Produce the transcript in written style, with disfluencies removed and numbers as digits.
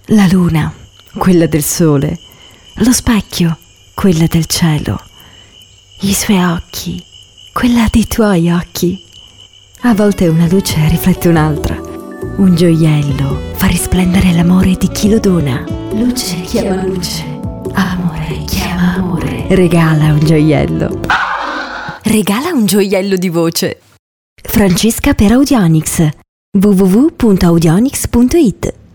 La luna, quella del sole. Lo specchio, quella del cielo. I suoi occhi, quella dei tuoi occhi. A volte una luce riflette un'altra. Un gioiello fa risplendere l'amore di chi lo dona. Luce chiama luce, amore chiama amore. Regala un gioiello. Regala un gioiello di voce. Francesca per Audionics. www.audionics.it